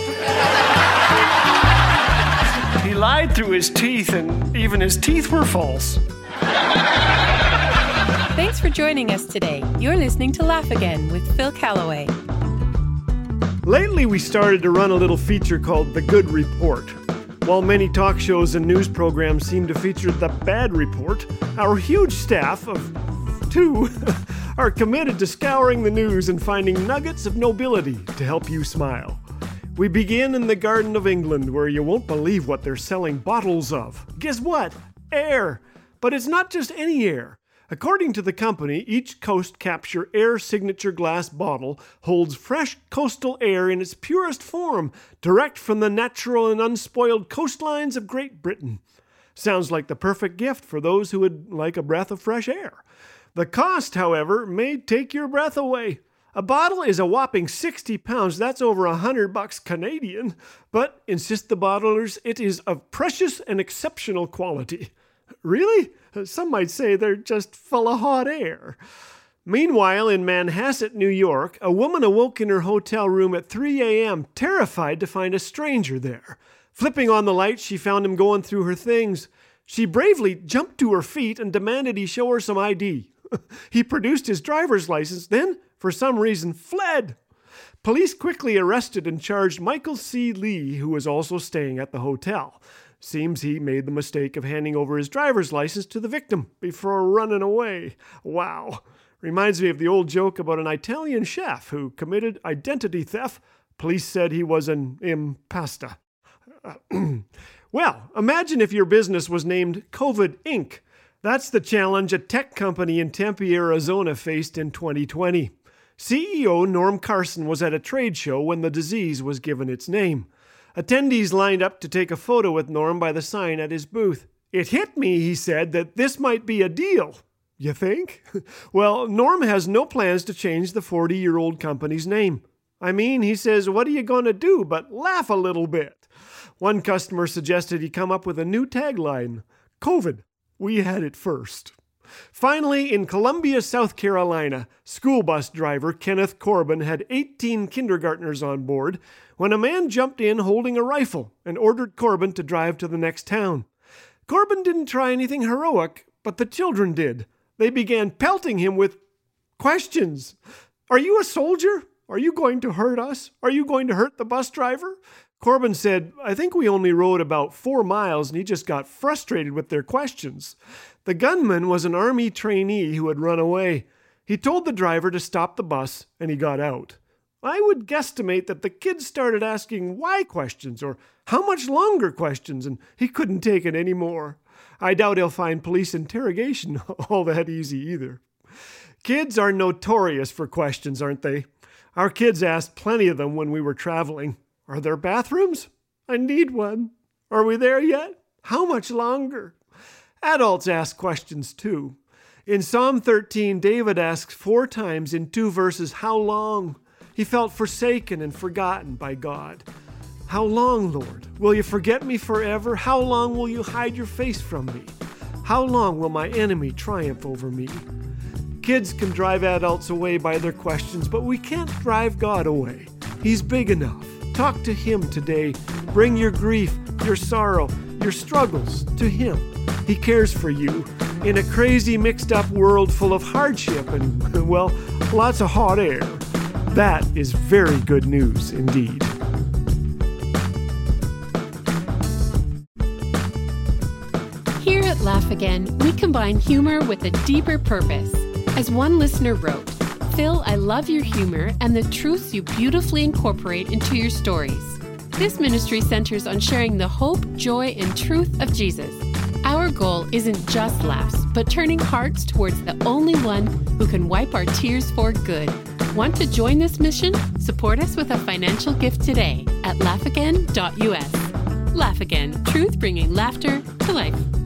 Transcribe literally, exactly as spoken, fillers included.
He lied through his teeth, and even his teeth were false. Thanks for joining us today. You're listening to Laugh Again with Phil Callaway. Lately, we started to run a little feature called The Good Report. While many talk shows and news programs seem to feature The Bad Report, our huge staff of two are committed to scouring the news and finding nuggets of nobility to help you smile. We begin in the Garden of England, where you won't believe what they're selling bottles of. Guess what? Air. But it's not just any air. According to the company, each Coast Capture Air signature glass bottle holds fresh coastal air in its purest form, direct from the natural and unspoiled coastlines of Great Britain. Sounds like the perfect gift for those who would like a breath of fresh air. The cost, however, may take your breath away. A bottle is a whopping sixty pounds, that's over a hundred bucks Canadian, but, insist the bottlers, it is of precious and exceptional quality. Really? Some might say they're just full of hot air. Meanwhile, in Manhasset, New York, a woman awoke in her hotel room at three a.m., terrified to find a stranger there. Flipping on the light, she found him going through her things. She bravely jumped to her feet and demanded he show her some I D. He produced his driver's license, then, for some reason, fled. Police quickly arrested and charged Michael C. Lee, who was also staying at the hotel. Seems he made the mistake of handing over his driver's license to the victim before running away. Wow. Reminds me of the old joke about an Italian chef who committed identity theft. Police said he was an impasta. Well, imagine if your business was named COVID Incorporated. That's the challenge a tech company in Tempe, Arizona faced in twenty twenty. C E O Norm Carson was at a trade show when the disease was given its name. Attendees lined up to take a photo with Norm by the sign at his booth. It hit me, he said, that this might be a deal. You think? Well, Norm has no plans to change the forty-year-old company's name. I mean, he says, what are you going to do but laugh a little bit? One customer suggested he come up with a new tagline. COVID. We had it first. Finally, in Columbia, South Carolina, school bus driver Kenneth Corbin had eighteen kindergartners on board when a man jumped in holding a rifle and ordered Corbin to drive to the next town. Corbin didn't try anything heroic, but the children did. They began pelting him with questions. Are you a soldier? Are you going to hurt us? Are you going to hurt the bus driver? Corbin said, I think we only rode about four miles and he just got frustrated with their questions. The gunman was an army trainee who had run away. He told the driver to stop the bus and he got out. I would guesstimate that the kids started asking why questions or how much longer questions, and he couldn't take it anymore. I doubt he'll find police interrogation all that easy either. Kids are notorious for questions, aren't they? Our kids asked plenty of them when we were traveling. Are there bathrooms? I need one. Are we there yet? How much longer? Adults ask questions too. In Psalm thirteen, David asks four times in two verses, how long? He felt forsaken and forgotten by God. How long, Lord? Will you forget me forever? How long will you hide your face from me? How long will my enemy triumph over me? Kids can drive adults away by their questions, but we can't drive God away. He's big enough. Talk to Him today. Bring your grief, your sorrow, your struggles to Him. He cares for you. In a crazy, mixed-up world full of hardship and, well, lots of hot air. That is very good news indeed. Here at Laugh Again, we combine humor with a deeper purpose. As one listener wrote, Phil, I love your humor and the truths you beautifully incorporate into your stories. This ministry centers on sharing the hope, joy, and truth of Jesus. Our goal isn't just laughs, but turning hearts towards the only one who can wipe our tears for good. Want to join this mission? Support us with a financial gift today at laugh again dot u s. Laugh Again, truth bringing laughter to life.